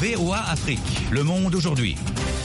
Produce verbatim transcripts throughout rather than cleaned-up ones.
V O A Afrique, le monde aujourd'hui.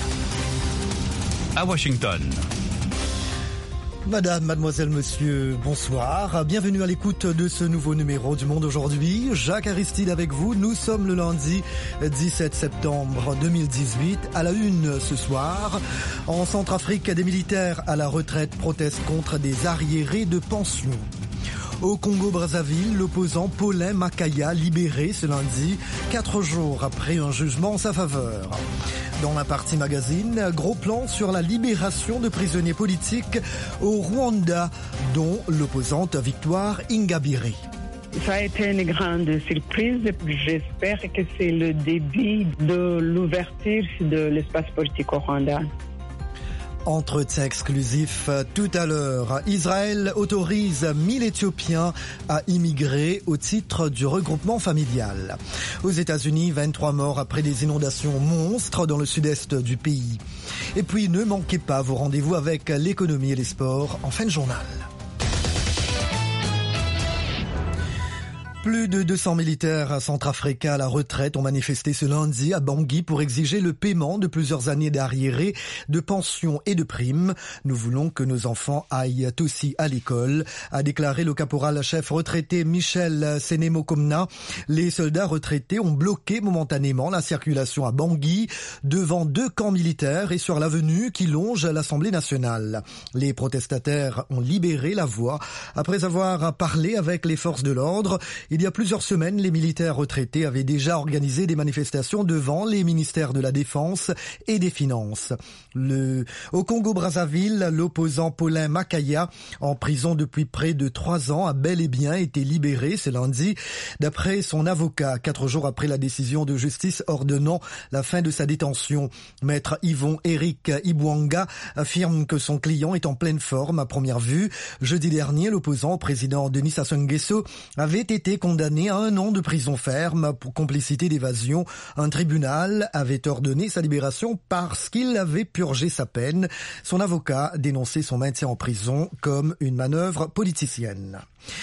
À Washington. Madame, mademoiselle, monsieur, bonsoir. Bienvenue à l'écoute de ce nouveau numéro du Monde aujourd'hui. Jacques Aristide avec vous. Nous sommes le lundi dix-sept septembre deux mille dix-huit. À la une ce soir, en Centrafrique, des militaires à la retraite protestent contre des arriérés de pension. Au Congo-Brazzaville, l'opposant Paulin Makaya libéré ce lundi, quatre jours après un jugement en sa faveur. Dans la partie magazine, gros plan sur la libération de prisonniers politiques au Rwanda, dont l'opposante Victoire Ingabire. Ça a été une grande surprise. J'espère que c'est le début de l'ouverture de l'espace politique au Rwanda. Entretien exclusif tout à l'heure. Israël autorise mille Éthiopiens à immigrer au titre du regroupement familial. Aux États-Unis, vingt-trois morts après des inondations monstres dans le sud-est du pays. Et puis, ne manquez pas vos rendez-vous avec l'économie et les sports en fin de journal. Plus de deux cents militaires centrafricains à la retraite ont manifesté ce lundi à Bangui pour exiger le paiement de plusieurs années d'arriérés, de pensions et de primes. Nous voulons que nos enfants aillent aussi à l'école, a déclaré le caporal-chef retraité Michel Sénémokomna. Les soldats retraités ont bloqué momentanément la circulation à Bangui, devant deux camps militaires et sur l'avenue qui longe l'Assemblée nationale. Les protestataires ont libéré la voie après avoir parlé avec les forces de l'ordre. Il y a plusieurs semaines, les militaires retraités avaient déjà organisé des manifestations devant les ministères de la Défense et des Finances. Le... Au Congo-Brazzaville, l'opposant Paulin Makaya, en prison depuis près de trois ans, a bel et bien été libéré ce lundi. D'après son avocat, quatre jours après la décision de justice ordonnant la fin de sa détention, maître Yvon Eric Ibwanga affirme que son client est en pleine forme à première vue. Jeudi dernier, l'opposant au président Denis Sassou Nguesso avait été condamné à un an de prison ferme pour complicité d'évasion. Un tribunal avait ordonné sa libération parce qu'il avait purgé sa peine. Son avocat dénonçait son maintien en prison comme une manœuvre politicienne.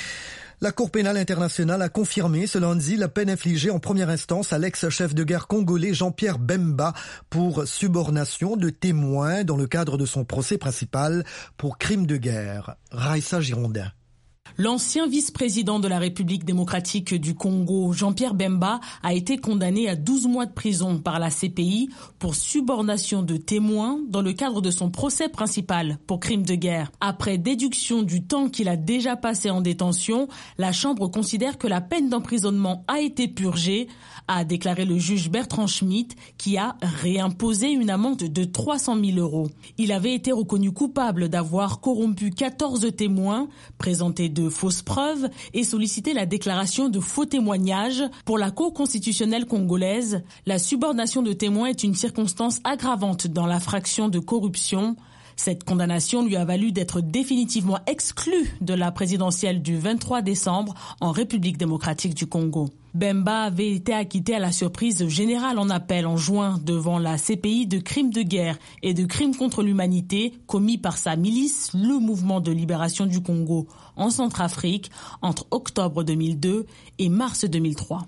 La Cour pénale internationale a confirmé ce lundi la peine infligée en première instance à l'ex-chef de guerre congolais Jean-Pierre Bemba pour subornation de témoins dans le cadre de son procès principal pour crime de guerre. Raissa Girondin. L'ancien vice-président de la République démocratique du Congo, Jean-Pierre Bemba, a été condamné à douze mois de prison par la C P I pour subornation de témoins dans le cadre de son procès principal pour crime de guerre. Après déduction du temps qu'il a déjà passé en détention, la Chambre considère que la peine d'emprisonnement a été purgée, a déclaré le juge Bertrand Schmitt, qui a réimposé une amende de trois cent mille euros. Il avait été reconnu coupable d'avoir corrompu quatorze témoins, présenté de fausses preuves et sollicité la déclaration de faux témoignages. Pour la Cour constitutionnelle congolaise, la subornation de témoins est une circonstance aggravante dans l'infraction de corruption. Cette condamnation lui a valu d'être définitivement exclu de la présidentielle du vingt-trois décembre en République démocratique du Congo. Bemba avait été acquitté à la surprise générale en appel en juin devant la C P I de crimes de guerre et de crimes contre l'humanité commis par sa milice, le Mouvement de libération du Congo, en Centrafrique, entre octobre deux mille deux et mars deux mille trois.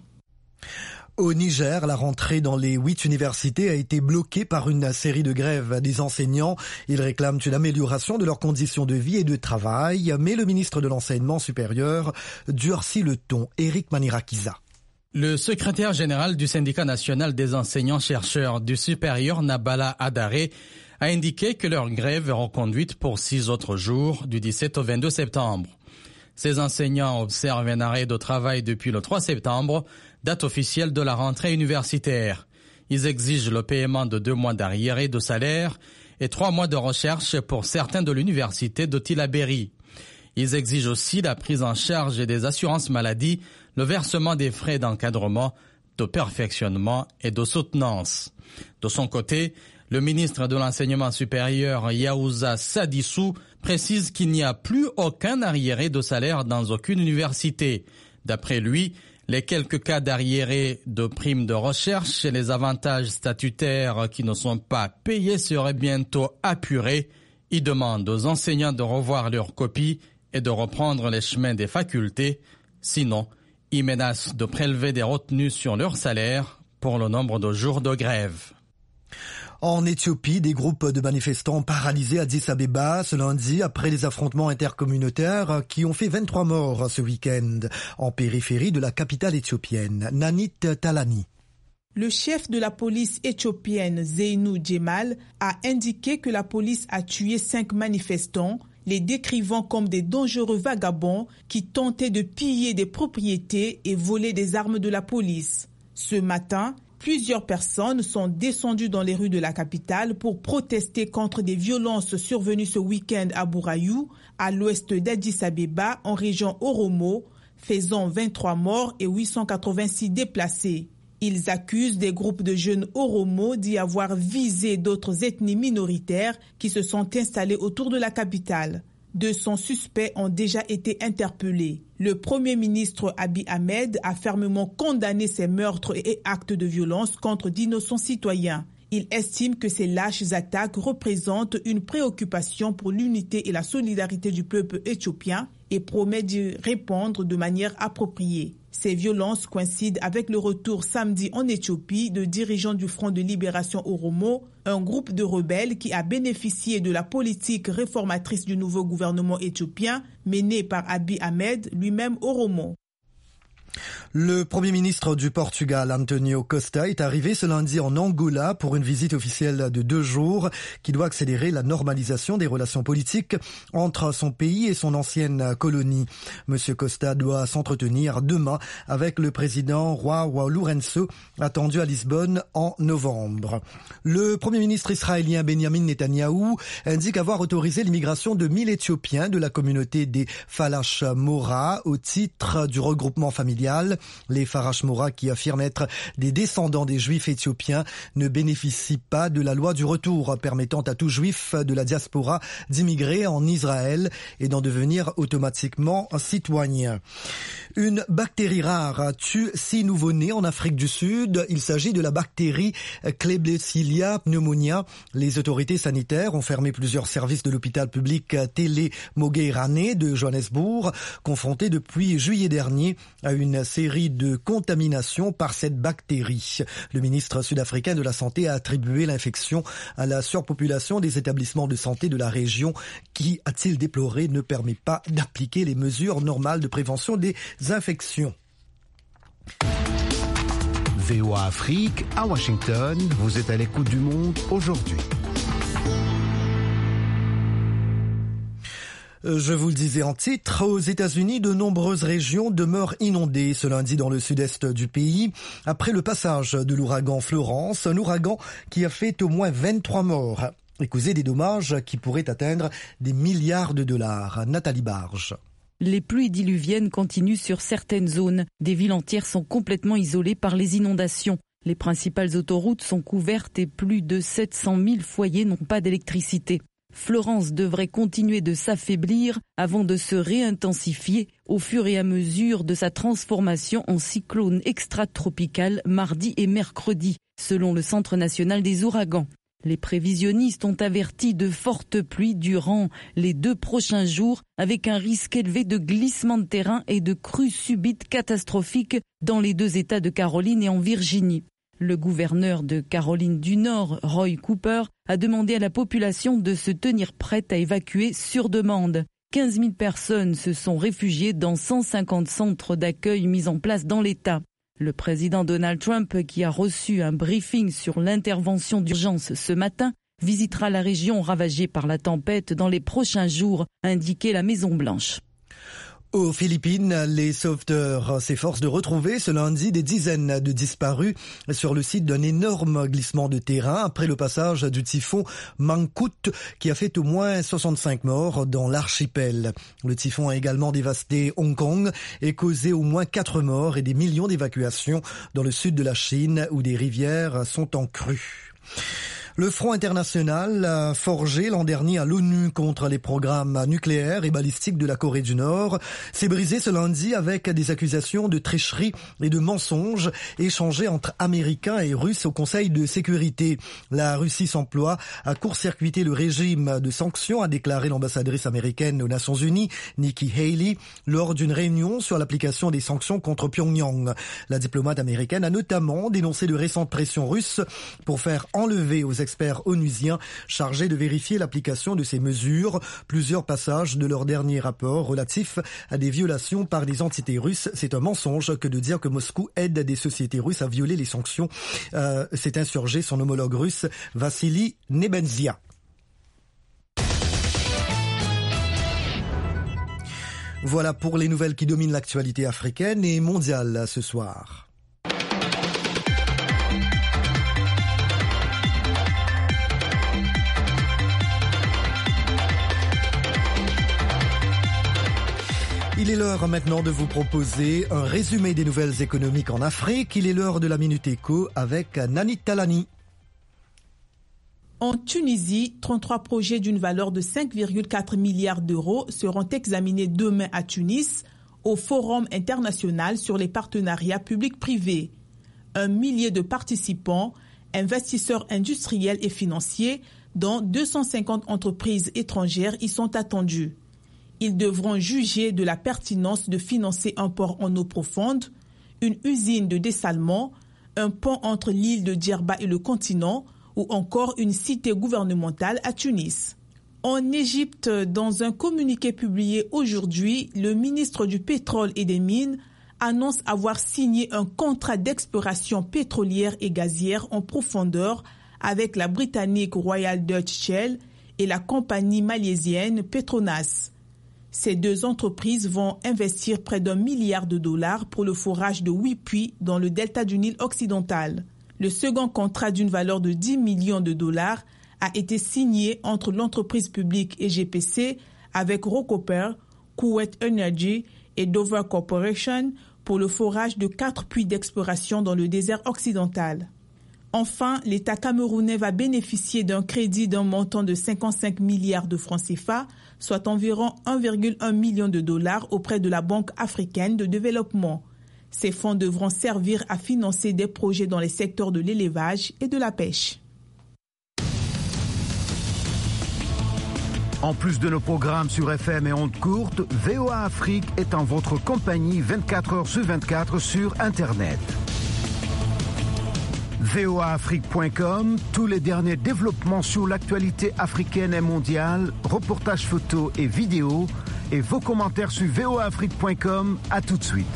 Au Niger, la rentrée dans les huit universités a été bloquée par une série de grèves des enseignants. Ils réclament une amélioration de leurs conditions de vie et de travail, mais le ministre de l'Enseignement supérieur durcit le ton. Eric Manirakiza. Le secrétaire général du syndicat national des enseignants-chercheurs du supérieur, Nabala Adaré, a indiqué que leur grève est reconduite pour six autres jours, du dix-sept au vingt-deux septembre. Ces enseignants observent un arrêt de travail depuis le trois septembre, date officielle de la rentrée universitaire. Ils exigent le paiement de deux mois d'arriérés de salaire et trois mois de recherche pour certains de l'université de Tillabéri. Ils exigent aussi la prise en charge des assurances maladie, le versement des frais d'encadrement, de perfectionnement et de soutenance. De son côté, le ministre de l'Enseignement supérieur, Yaouza Sadissou, précise qu'il n'y a plus aucun arriéré de salaire dans aucune université. D'après lui, les quelques cas d'arriérés de primes de recherche et les avantages statutaires qui ne sont pas payés seraient bientôt apurés. Il demande aux enseignants de revoir leurs copies et de reprendre les chemins des facultés. Sinon, il menace de prélever des retenues sur leur salaire pour le nombre de jours de grève. En Éthiopie, des groupes de manifestants ont paralysé Addis Abeba ce lundi après les affrontements intercommunautaires qui ont fait vingt-trois morts ce week-end en périphérie de la capitale éthiopienne. Nanit Talani. Le chef de la police éthiopienne, Zeynou Djemal, a indiqué que la police a tué cinq manifestants, les décrivant comme des dangereux vagabonds qui tentaient de piller des propriétés et voler des armes de la police. Ce matin, plusieurs personnes sont descendues dans les rues de la capitale pour protester contre des violences survenues ce week-end à Bourayou, à l'ouest d'Addis Abeba, en région Oromo, faisant vingt-trois morts et huit cent quatre-vingt-six déplacés. Ils accusent des groupes de jeunes Oromo d'y avoir visé d'autres ethnies minoritaires qui se sont installées autour de la capitale. deux cents suspects ont déjà été interpellés. Le Premier ministre Abiy Ahmed a fermement condamné ces meurtres et actes de violence contre d'innocents citoyens. Il estime que ces lâches attaques représentent une préoccupation pour l'unité et la solidarité du peuple éthiopien et promet d'y répondre de manière appropriée. Ces violences coïncident avec le retour samedi en Éthiopie de dirigeants du Front de Libération Oromo, un groupe de rebelles qui a bénéficié de la politique réformatrice du nouveau gouvernement éthiopien mené par Abiy Ahmed, lui-même Oromo. Le Premier ministre du Portugal, António Costa, est arrivé ce lundi en Angola pour une visite officielle de deux jours qui doit accélérer la normalisation des relations politiques entre son pays et son ancienne colonie. Monsieur Costa doit s'entretenir demain avec le président João Lourenço, attendu à Lisbonne en novembre. Le Premier ministre israélien Benjamin Netanyahou indique avoir autorisé l'immigration de mille Éthiopiens de la communauté des Falash Mora au titre du regroupement familial. Les Farash Mora, qui affirment être des descendants des Juifs éthiopiens, ne bénéficient pas de la loi du retour permettant à tout Juif de la diaspora d'immigrer en Israël et d'en devenir automatiquement un citoyen. Une bactérie rare tue six nouveau-nés en Afrique du Sud. Il s'agit de la bactérie Klebsiella pneumonia. Les autorités sanitaires ont fermé plusieurs services de l'hôpital public Télé Mogheirane de Johannesburg, confrontés depuis juillet dernier à une série de contaminations par cette bactérie. Le ministre sud-africain de la Santé a attribué l'infection à la surpopulation des établissements de santé de la région qui, a-t-il déploré, ne permet pas d'appliquer les mesures normales de prévention des infections. V O A Afrique, à Washington, vous êtes à l'écoute du monde aujourd'hui. Je vous le disais en titre, aux États-Unis, de nombreuses régions demeurent inondées ce lundi dans le sud-est du pays, après le passage de l'ouragan Florence, un ouragan qui a fait au moins vingt-trois morts et causé des dommages qui pourraient atteindre des milliards de dollars. Nathalie Barge. Les pluies diluviennes continuent sur certaines zones. Des villes entières sont complètement isolées par les inondations. Les principales autoroutes sont couvertes et plus de sept cent mille foyers n'ont pas d'électricité. Florence devrait continuer de s'affaiblir avant de se réintensifier au fur et à mesure de sa transformation en cyclone extratropical mardi et mercredi, selon le Centre national des ouragans. Les prévisionnistes ont averti de fortes pluies durant les deux prochains jours avec un risque élevé de glissement de terrain et de crues subites catastrophiques dans les deux États de Caroline et en Virginie. Le gouverneur de Caroline du Nord, Roy Cooper, a demandé à la population de se tenir prête à évacuer sur demande. quinze mille personnes se sont réfugiées dans cent cinquante centres d'accueil mis en place dans l'État. Le président Donald Trump, qui a reçu un briefing sur l'intervention d'urgence ce matin, visitera la région ravagée par la tempête dans les prochains jours, a indiqué la Maison-Blanche. Aux Philippines, les sauveteurs s'efforcent de retrouver ce lundi des dizaines de disparus sur le site d'un énorme glissement de terrain après le passage du typhon Mangkhut qui a fait au moins soixante-cinq morts dans l'archipel. Le typhon a également dévasté Hong Kong et causé au moins quatre morts et des millions d'évacuations dans le sud de la Chine où des rivières sont en crue. Le Front international forgé l'an dernier à l'ONU contre les programmes nucléaires et balistiques de la Corée du Nord s'est brisé ce lundi avec des accusations de tricherie et de mensonges échangées entre Américains et Russes au Conseil de sécurité. La Russie s'emploie à court-circuiter le régime de sanctions, a déclaré l'ambassadrice américaine aux Nations Unies, Nikki Haley, lors d'une réunion sur l'application des sanctions contre Pyongyang. La diplomate américaine a notamment dénoncé de récentes pressions russes pour faire enlever aux experts onusiens chargés de vérifier l'application de ces mesures plusieurs passages de leur dernier rapport relatif à des violations par des entités russes. C'est un mensonge que de dire que Moscou aide des sociétés russes à violer les sanctions. Euh, s'est insurgé son homologue russe Vassili Nebenzia. Voilà pour les nouvelles qui dominent l'actualité africaine et mondiale ce soir. Il est l'heure maintenant de vous proposer un résumé des nouvelles économiques en Afrique. Il est l'heure de la Minute Éco avec Nani Talani. En Tunisie, trente-trois projets d'une valeur de cinq virgule quatre milliards d'euros seront examinés demain à Tunis au Forum international sur les partenariats publics-privés. Un millier de participants, investisseurs industriels et financiers, dont deux cent cinquante entreprises étrangères y sont attendus. Ils devront juger de la pertinence de financer un port en eau profonde, une usine de dessalement, un pont entre l'île de Djerba et le continent ou encore une cité gouvernementale à Tunis. En Égypte, dans un communiqué publié aujourd'hui, le ministre du Pétrole et des Mines annonce avoir signé un contrat d'exploration pétrolière et gazière en profondeur avec la britannique Royal Dutch Shell et la compagnie malaisienne Petronas. Ces deux entreprises vont investir près d'un milliard de dollars pour le forage de huit puits dans le delta du Nil occidental. Le second contrat d'une valeur de dix millions de dollars a été signé entre l'entreprise publique E G P C avec Rocoper, Kuwait Energy et Dover Corporation pour le forage de quatre puits d'exploration dans le désert occidental. Enfin, l'État camerounais va bénéficier d'un crédit d'un montant de cinquante-cinq milliards de francs C F A, soit environ un virgule un million de dollars auprès de la Banque africaine de développement. Ces fonds devront servir à financer des projets dans les secteurs de l'élevage et de la pêche. En plus de nos programmes sur F M et ondes courtes, V O A Afrique est en votre compagnie vingt-quatre heures sur vingt-quatre sur Internet. V O A Afrique point com, tous les derniers développements sur l'actualité africaine et mondiale, reportages photos et vidéos, et vos commentaires sur V O A Afrique point com. À tout de suite.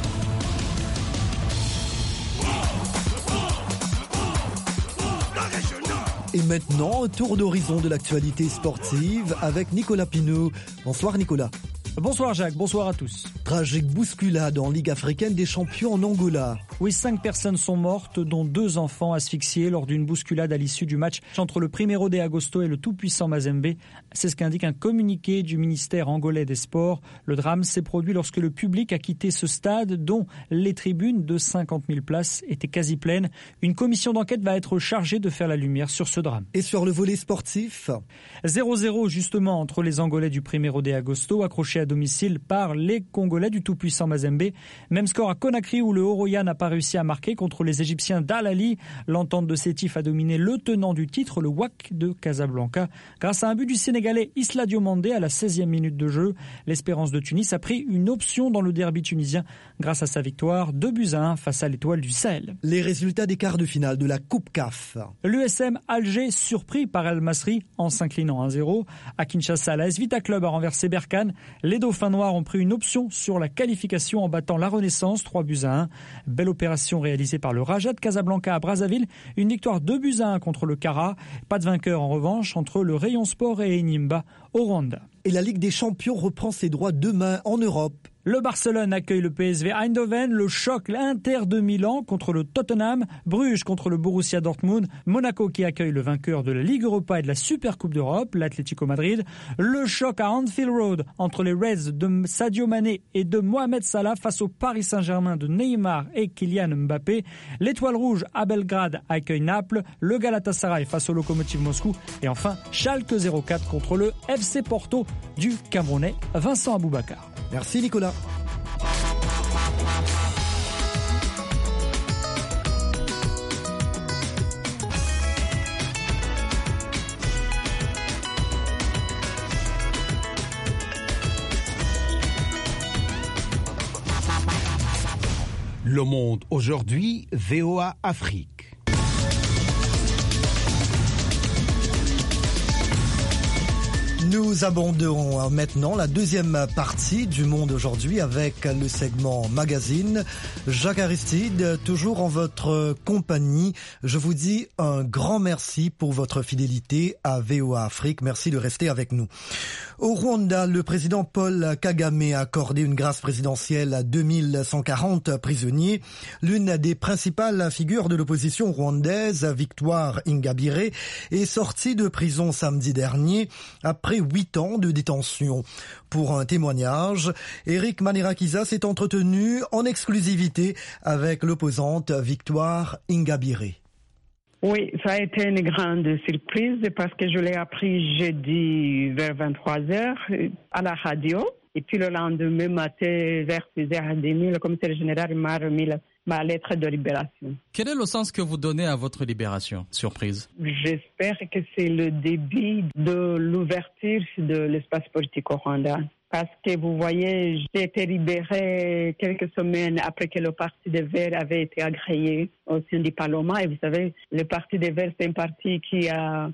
Et maintenant, tour d'horizon de l'actualité sportive avec Nicolas Pinault. Bonsoir Nicolas. Bonsoir Jacques, bonsoir à tous. Tragique bousculade en Ligue africaine des champions en Angola. Oui, cinq personnes sont mortes, dont deux enfants asphyxiés lors d'une bousculade à l'issue du match entre le Primeiro de Agosto et le tout-puissant Mazembe. C'est ce qu'indique un communiqué du ministère angolais des Sports. Le drame s'est produit lorsque le public a quitté ce stade, dont les tribunes de cinquante mille places étaient quasi pleines. Une commission d'enquête va être chargée de faire la lumière sur ce drame. Et sur le volet sportif, zéro zéro justement entre les Angolais du Primeiro de Agosto, accrochés à domicile par les Congolais du tout-puissant Mazembe. Même score à Conakry où le Horoya n'a pas réussi à marquer contre les Égyptiens d'Al Ahly. L'entente de Sétif a dominé le tenant du titre, le W A C de Casablanca. Grâce à un but du Sénégalais Isla Diomandé à la seizième minute de jeu, l'Espérance de Tunis a pris une option dans le derby tunisien grâce à sa victoire deux buts à un face à l'Étoile du Sahel. Les résultats des quarts de finale de la Coupe C A F. L'U S M Alger surpris par El Masri en s'inclinant un zéro. À Kinshasa, la S Vita Club a renversé Berkane. Les Dauphins noirs ont pris une option sur la qualification en battant la Renaissance trois buts à un. Belle opération réalisée par le Raja de Casablanca à Brazzaville. Une victoire deux buts à un contre le Kara. Pas de vainqueur en revanche entre le Rayon Sport et Enyimba au Rwanda. Et la Ligue des Champions reprend ses droits demain en Europe. Le Barcelone accueille le P S V Eindhoven, le choc l'Inter de Milan contre le Tottenham, Bruges contre le Borussia Dortmund, Monaco qui accueille le vainqueur de la Ligue Europa et de la Supercoupe d'Europe, l'Atlético Madrid, le choc à Anfield Road entre les Reds de Sadio Mané et de Mohamed Salah face au Paris Saint-Germain de Neymar et Kylian Mbappé, l'Étoile Rouge à Belgrade accueille Naples, le Galatasaray face au Lokomotiv Moscou et enfin Schalke zéro quatre contre le F C Porto du Camerounais Vincent Aboubakar. Merci Nicolas. Le Monde aujourd'hui, V O A Afrique. Nous abordons maintenant la deuxième partie du Monde aujourd'hui avec le segment magazine. Jacques Aristide, toujours en votre compagnie. Je vous dis un grand merci pour votre fidélité à V O A Afrique. Merci de rester avec nous. Au Rwanda, le président Paul Kagame a accordé une grâce présidentielle à deux mille cent quarante prisonniers. L'une des principales figures de l'opposition rwandaise, Victoire Ingabire, est sortie de prison samedi dernier après huit ans de détention. Pour un témoignage, Eric Manirakiza s'est entretenu en exclusivité avec l'opposante Victoire Ingabire. Oui, ça a été une grande surprise parce que je l'ai appris jeudi vers vingt-trois heures à la radio. Et puis le lendemain matin, vers six heures trente, le commissaire général m'a remis la, ma lettre de libération. Quel est le sens que vous donnez à votre libération? Surprise. J'espère que c'est le début de l'ouverture de l'espace politique au Rwanda. Parce que vous voyez, j'ai été libérée quelques semaines après que le Parti des Verts avait été agréé au sein du Parlement. Et vous savez, le Parti des Verts, c'est un parti qui a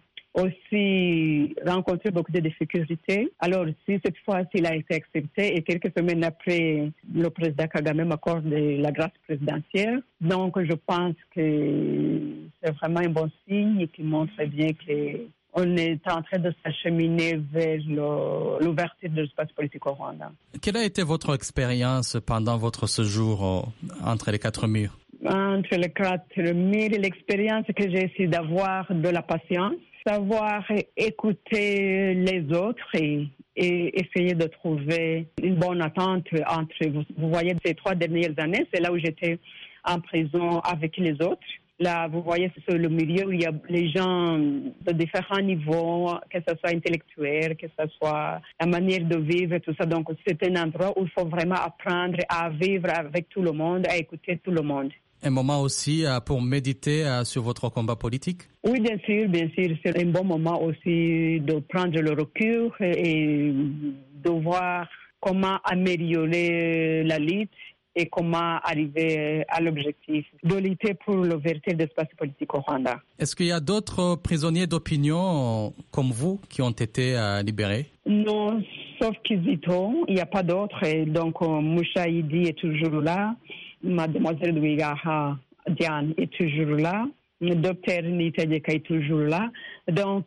aussi rencontré beaucoup de difficultés. Alors, si cette fois-ci il a été accepté et quelques semaines après, le président Kagame m'accorde la grâce présidentielle. Donc, je pense que c'est vraiment un bon signe qui montre bien que on est en train de s'acheminer vers le, l'ouverture de l'espace politique au Rwanda. Quelle a été votre expérience pendant votre séjour entre les quatre murs? Entre les quatre murs, l'expérience que j'ai essayé d'avoir de la patience, savoir écouter les autres et, et essayer de trouver une bonne attente entre vous. Vous voyez, ces trois dernières années, c'est là où j'étais en prison avec les autres. Là, vous voyez, c'est le milieu où il y a les gens de différents niveaux, que ce soit intellectuel, que ce soit la manière de vivre, tout ça. Donc, c'est un endroit où il faut vraiment apprendre à vivre avec tout le monde, à écouter tout le monde. Un moment aussi pour méditer sur votre combat politique? Oui, bien sûr, bien sûr. C'est un bon moment aussi de prendre le recul et de voir comment améliorer la lutte et comment arriver à l'objectif de lutter pour l'ouverture de l'espace politique au Rwanda. Est-ce qu'il y a d'autres prisonniers d'opinion comme vous qui ont été libérés? Non, sauf Kizito, il n'y a pas d'autres. Donc, Mouchaïdi est toujours là. Mademoiselle Douigaha Diane est toujours là. Le docteur Nitadeka est toujours là. Donc,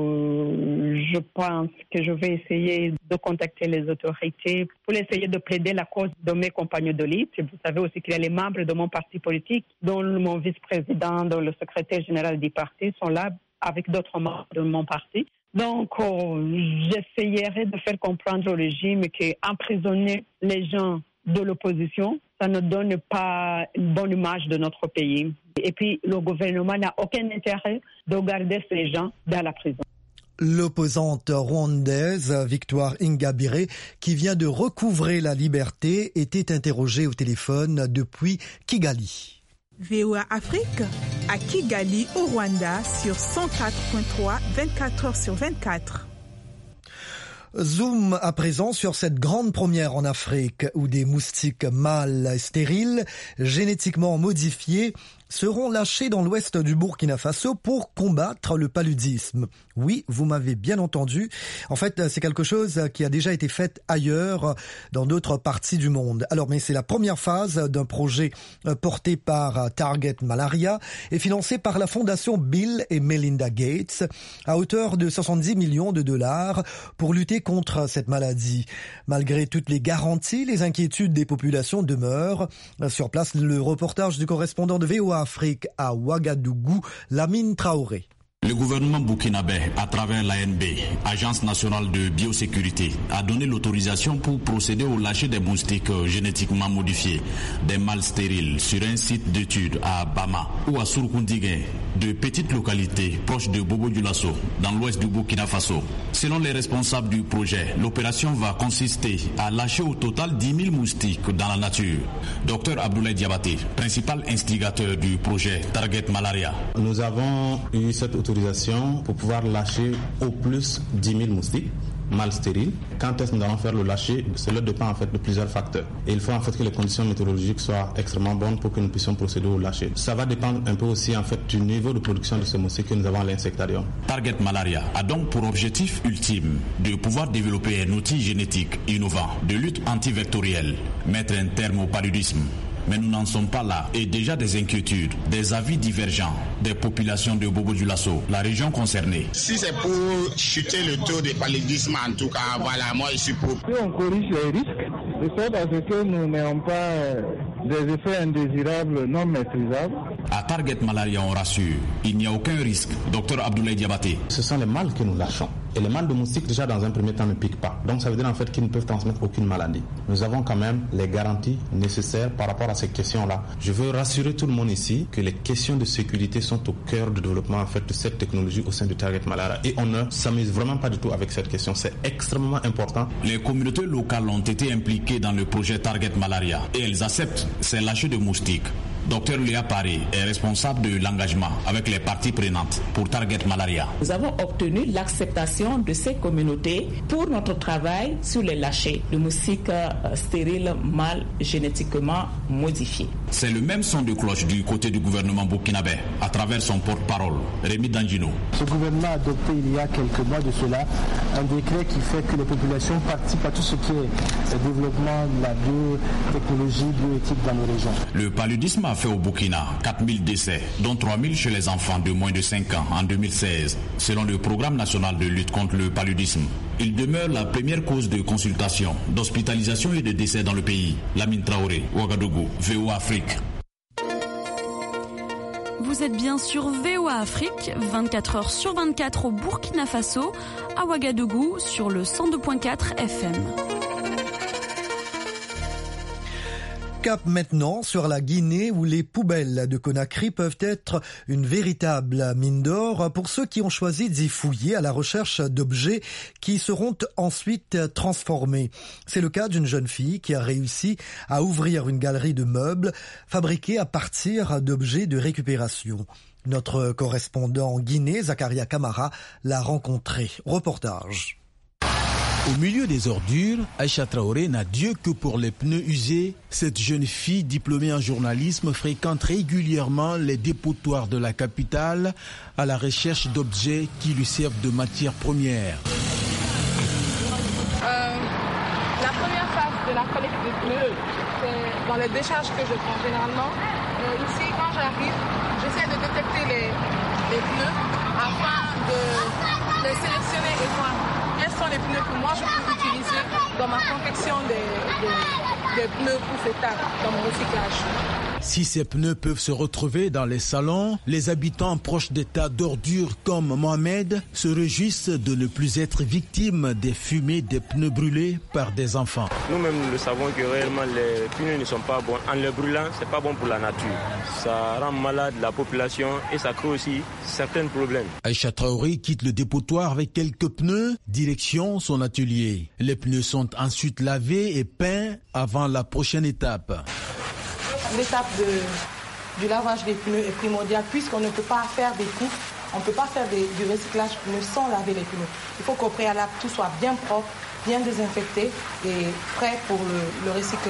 euh, je pense que je vais essayer de contacter les autorités pour essayer de plaider la cause de mes compagnons de lutte. Vous savez aussi qu'il y a les membres de mon parti politique, dont mon vice-président, dont le secrétaire général du parti sont là avec d'autres membres de mon parti. Donc, euh, j'essayerai de faire comprendre au régime qu'emprisonner les gens de l'opposition, ça ne donne pas une bonne image de notre pays. Et puis, le gouvernement n'a aucun intérêt de garder ces gens dans la prison. L'opposante rwandaise Victoire Ingabire, qui vient de recouvrer la liberté, était interrogée au téléphone depuis Kigali. V O A Afrique, à Kigali, au Rwanda, sur cent quatre virgule trois, vingt-quatre heures sur vingt-quatre. Zoom à présent sur cette grande première en Afrique où des moustiques mâles stériles, génétiquement modifiés, seront lâchés dans l'ouest du Burkina Faso pour combattre le paludisme. Oui, vous m'avez bien entendu. En fait, c'est quelque chose qui a déjà été fait ailleurs, dans d'autres parties du monde. Alors, mais c'est la première phase d'un projet porté par Target Malaria et financé par la fondation Bill et Melinda Gates à hauteur de soixante-dix millions de dollars pour lutter contre cette maladie. Malgré toutes les garanties, les inquiétudes des populations demeurent. Sur place, le reportage du correspondant de V O A Afrique à Ouagadougou, Lamine Traoré. Le gouvernement burkinabé, à travers l'A N B, Agence nationale de biosécurité, a donné l'autorisation pour procéder au lâcher des moustiques génétiquement modifiés, des mâles stériles, sur un site d'études à Bama ou à Surkundiguen, de petites localités proches de Bobo-Dioulasso, dans l'ouest du Burkina Faso. Selon les responsables du projet, l'opération va consister à lâcher au total dix mille moustiques dans la nature. Docteur Abdoulaye Diabaté, principal instigateur du projet Target Malaria. Nous avons eu cette autorisation pour pouvoir lâcher au plus dix mille moustiques mâles stériles. Quand est-ce que nous allons faire le lâcher? Cela dépend en fait de plusieurs facteurs. Et il faut en fait que les conditions météorologiques soient extrêmement bonnes pour que nous puissions procéder au lâcher. Ça va dépendre un peu aussi en fait du niveau de production de ces moustiques que nous avons à l'insectarium. Target Malaria a donc pour objectif ultime de pouvoir développer un outil génétique innovant de lutte antivectorielle, mettre un terme au paludisme. Mais nous n'en sommes pas là et déjà des inquiétudes, des avis divergents des populations de Bobo-Dioulasso, la région concernée. Si c'est pour chuter le taux de paludisme, en tout cas, voilà, moi je suis pour. Si on corrige les risques, de sorte à ce que nous n'ayons pas des effets indésirables non maîtrisables. À Target Malaria, on rassure, il n'y a aucun risque. Docteur Abdoulaye Diabaté. Ce sont les mâles que nous lâchons. Et les mâles de moustiques, déjà dans un premier temps, ne piquent pas. Donc ça veut dire en fait qu'ils ne peuvent transmettre aucune maladie. Nous avons quand même les garanties nécessaires par rapport à ces questions-là. Je veux rassurer tout le monde ici que les questions de sécurité sont au cœur du développement en fait de cette technologie au sein du Target Malaria. Et on ne s'amuse vraiment pas du tout avec cette question. C'est extrêmement important. Les communautés locales ont été impliquées dans le projet Target Malaria et elles acceptent ces lâchers de moustiques. Docteur Léa Paré est responsable de l'engagement avec les parties prenantes pour Target Malaria. Nous avons obtenu l'acceptation de ces communautés pour notre travail sur les lâchers de moustiques stériles mâles génétiquement modifiés. C'est le même son de cloche du côté du gouvernement burkinabé à travers son porte-parole, Rémi Dangino. Ce gouvernement a adopté il y a quelques mois de cela un décret qui fait que les populations participent à tout ce qui est le développement de la biotechnologie, bioéthique dans nos régions. Le paludisme a fait au Burkina quatre mille décès, dont trois mille chez les enfants de moins de cinq ans en deux mille seize, selon le programme national de lutte contre le paludisme. Il demeure la première cause de consultation, d'hospitalisation et de décès dans le pays. Lamine Traoré, Ouagadougou, V O A Afrique. Vous êtes bien sur V O A Afrique, vingt-quatre heures sur vingt-quatre au Burkina Faso, à Ouagadougou sur le cent deux virgule quatre F M. Cap maintenant sur la Guinée où les poubelles de Conakry peuvent être une véritable mine d'or pour ceux qui ont choisi d'y fouiller à la recherche d'objets qui seront ensuite transformés. C'est le cas d'une jeune fille qui a réussi à ouvrir une galerie de meubles fabriqués à partir d'objets de récupération. Notre correspondant en Guinée, Zakaria Kamara, l'a rencontré. Reportage. Au milieu des ordures, Aïcha Traoré n'a Dieu que pour les pneus usés. Cette jeune fille diplômée en journalisme fréquente régulièrement les dépotoirs de la capitale à la recherche d'objets qui lui servent de matière première. Euh, la première phase de la collecte des pneus, c'est dans les décharges que je prends généralement. Euh, ici, quand j'arrive, j'essaie de détecter les, les pneus afin de les sélectionner et voir quels sont les pneus que moi je peux utiliser dans ma confection des, des, des pneus pour fêtard, dans mon recyclage. Si ces pneus peuvent se retrouver dans les salons, les habitants proches des tas d'ordures comme Mohamed se réjouissent de ne plus être victimes des fumées des pneus brûlés par des enfants. Nous-mêmes, nous savons que réellement les pneus ne sont pas bons. En les brûlant, c'est pas bon pour la nature. Ça rend malade la population et ça crée aussi certains problèmes. Aïcha Traoré quitte le dépotoir avec quelques pneus, direction son atelier. Les pneus sont ensuite lavés et peints avant la prochaine étape. L'étape de, du lavage des pneus est primordiale puisqu'on ne peut pas faire des coupes, on ne peut pas faire des, du recyclage pneus sans laver les pneus. Il faut qu'au préalable tout soit bien propre, bien désinfecté et prêt pour le, le recyclage.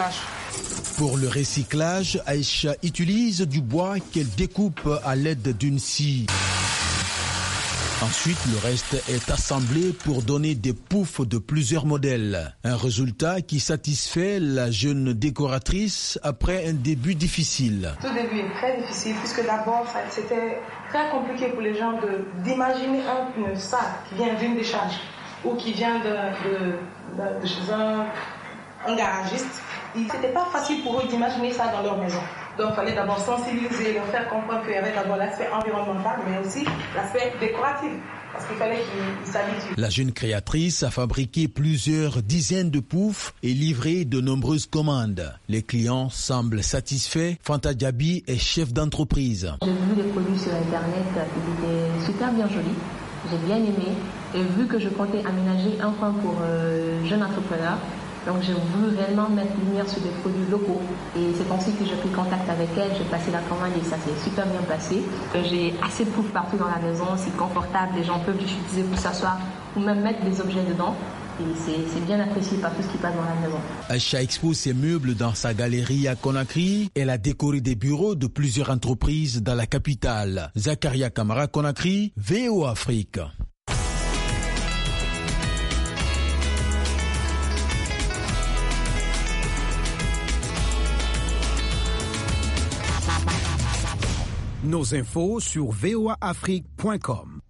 Pour le recyclage, Aïcha utilise du bois qu'elle découpe à l'aide d'une scie. Ensuite, le reste est assemblé pour donner des poufs de plusieurs modèles. Un résultat qui satisfait la jeune décoratrice après un début difficile. Tout début est très difficile puisque d'abord, c'était très compliqué pour les gens de, d'imaginer un pneu sale qui vient d'une décharge ou qui vient de, de, de, de chez un, un garagiste. C'était pas facile pour eux d'imaginer ça dans leur maison. Donc il fallait d'abord sensibiliser, leur faire comprendre qu'il y avait d'abord l'aspect environnemental, mais aussi l'aspect décoratif, parce qu'il fallait qu'ils s'habituent. La jeune créatrice a fabriqué plusieurs dizaines de poufs et livré de nombreuses commandes. Les clients semblent satisfaits. Fanta Diaby est chef d'entreprise. J'ai vu les produits sur Internet, ils étaient super bien jolis. J'ai bien aimé. Et vu que je comptais aménager un coin pour euh, jeunes entrepreneurs, donc j'ai voulu réellement mettre lumière sur des produits locaux. Et c'est ainsi que j'ai pris contact avec elle, j'ai passé la commande et ça s'est super bien passé. J'ai assez de poufs partout dans la maison, c'est confortable, les gens peuvent l'utiliser pour s'asseoir ou même mettre des objets dedans. Et c'est, c'est bien apprécié par tout ce qui passe dans la maison. Aïcha expose ses meubles dans sa galerie à Conakry. Elle a décoré des bureaux de plusieurs entreprises dans la capitale. Zakaria Kamara, Conakry, V O Afrique. Nos infos sur v o a afrique point com.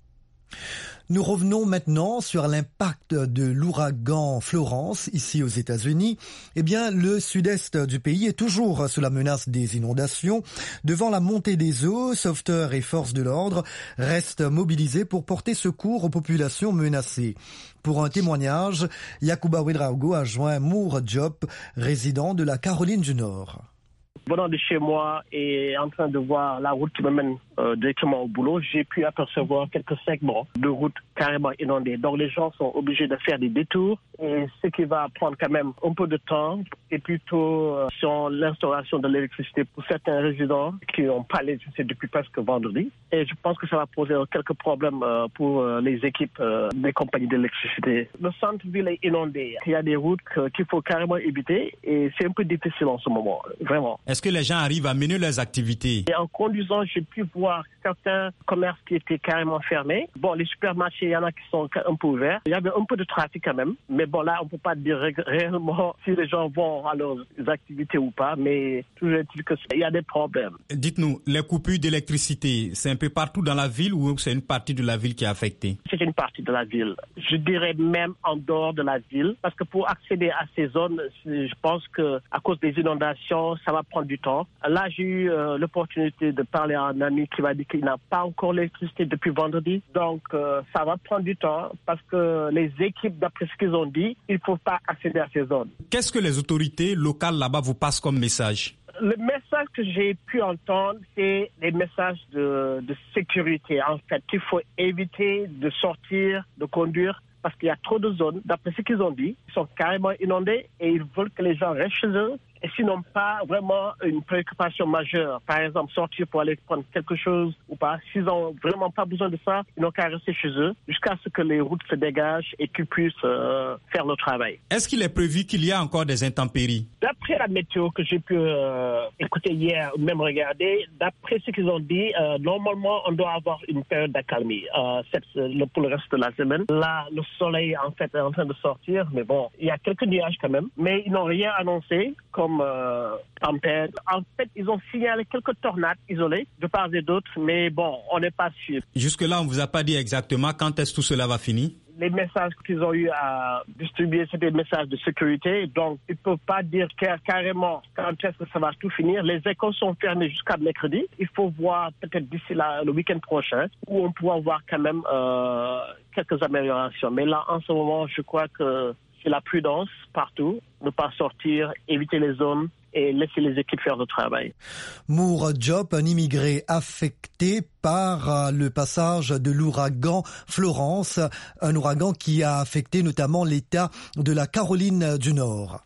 Nous revenons maintenant sur l'impact de l'ouragan Florence ici aux États-Unis. Eh bien, le sud-est du pays est toujours sous la menace des inondations. Devant la montée des eaux, sauveteurs et forces de l'ordre restent mobilisés pour porter secours aux populations menacées. Pour un témoignage, Yacouba Ouedraogo a joint Mour Diop, résident de la Caroline du Nord. Venant de chez moi et en train de voir la route qui me mène euh, directement au boulot, j'ai pu apercevoir quelques segments de route carrément inondés. Donc les gens sont obligés de faire des détours et ce qui va prendre quand même un peu de temps et plutôt euh, sur l'instauration de l'électricité pour certains résidents qui n'ont pas l'électricité depuis presque vendredi. Et je pense que ça va poser quelques problèmes euh, pour euh, les équipes euh, des compagnies d'électricité. Le centre-ville est inondé. Il y a des routes que, qu'il faut carrément éviter et c'est un peu difficile en ce moment, vraiment. Est-ce que les gens arrivent à mener leurs activités? Et en conduisant, j'ai pu voir certains commerces qui étaient carrément fermés. Bon, les supermarchés, il y en a qui sont un peu ouverts. Il y avait un peu de trafic quand même. Mais bon, là, on ne peut pas dire ré- réellement si les gens vont à leurs activités ou pas. Mais toujours est-il qu'il y a des problèmes. Dites-nous, les coupures d'électricité, c'est un peu partout dans la ville ou c'est une partie de la ville qui est affectée? C'est une partie de la ville. Je dirais même en dehors de la ville. Parce que pour accéder à ces zones, je pense qu'à cause des inondations, ça va prendre du temps. Là, j'ai eu euh, l'opportunité de parler à un ami qui m'a dit qu'il n'a pas encore l'électricité depuis vendredi. Donc, euh, ça va prendre du temps parce que les équipes, d'après ce qu'ils ont dit, il ne faut pas accéder à ces zones. Qu'est-ce que les autorités locales là-bas vous passent comme message? Le message que j'ai pu entendre, c'est des messages de, de sécurité. En fait, qu'il faut éviter de sortir, de conduire parce qu'il y a trop de zones. D'après ce qu'ils ont dit, ils sont carrément inondés et ils veulent que les gens restent chez eux. Et s'ils n'ont pas vraiment une préoccupation majeure, par exemple sortir pour aller prendre quelque chose ou pas, s'ils n'ont vraiment pas besoin de ça, ils n'ont qu'à rester chez eux jusqu'à ce que les routes se dégagent et qu'ils puissent euh, faire le travail. Est-ce qu'il est prévu qu'il y a encore des intempéries? D'après la météo que j'ai pu euh, écouter hier ou même regarder, d'après ce qu'ils ont dit, euh, normalement on doit avoir une période d'accalmie euh, pour le reste de la semaine. Là, le soleil en fait est en train de sortir, mais bon, il y a quelques nuages quand même, mais ils n'ont rien annoncé comme Euh, tempête. En fait, ils ont signalé quelques tornades isolées de part et d'autre, mais bon, on n'est pas sûr. Jusque-là, on ne vous a pas dit exactement quand est-ce que tout cela va finir? Les messages qu'ils ont eu à distribuer, c'est des messages de sécurité, donc ils ne peuvent pas dire carrément quand est-ce que ça va tout finir. Les écoles sont fermées jusqu'à mercredi. Il faut voir peut-être d'ici là, le week-end prochain, où on pourra voir quand même euh, quelques améliorations. Mais là, en ce moment, je crois que c'est la prudence partout, ne pas sortir, éviter les zones et laisser les équipes faire le travail. Mour Diop, un immigré affecté par le passage de l'ouragan Florence, un ouragan qui a affecté notamment l'État de la Caroline du Nord.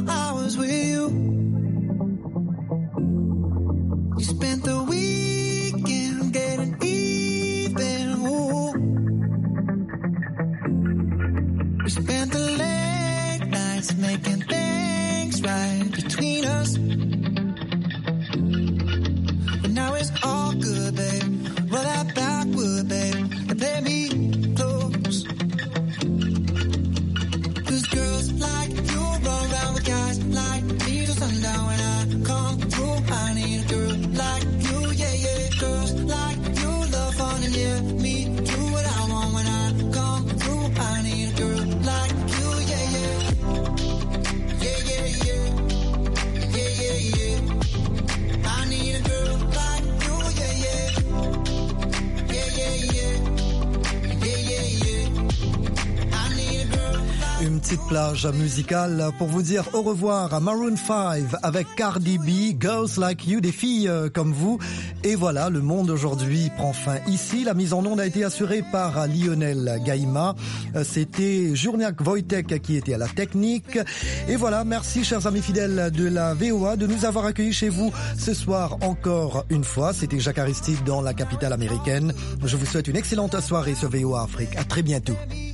You spent the week We spent the late nights making things right between us. But now it's all good, babe. Roll that backward, babe, and play me close. Cause girls like you run around with guys like me till sundown. When I come through, I need a girl like you, yeah, yeah. Girls like you love fun and yeah, me do what I want. When I come through, I need a girl like you, yeah, yeah. Yeah, yeah, yeah. Yeah, yeah, yeah. I need a girl like you, yeah, yeah. Yeah, yeah, yeah. Yeah, yeah, yeah. I need a girl. Une petite plage musicale pour vous dire au revoir à Maroon five avec Cardi B, Girls Like You, des filles comme vous. Et voilà, le monde aujourd'hui prend fin ici. La mise en onde a été assurée par Lionel Gaïma. C'était Journiak Wojtek qui était à la technique. Et voilà, merci chers amis fidèles de la V O A de nous avoir accueillis chez vous ce soir encore une fois. C'était Jacques Aristide dans la capitale américaine. Je vous souhaite une excellente soirée sur V O A Afrique. À très bientôt.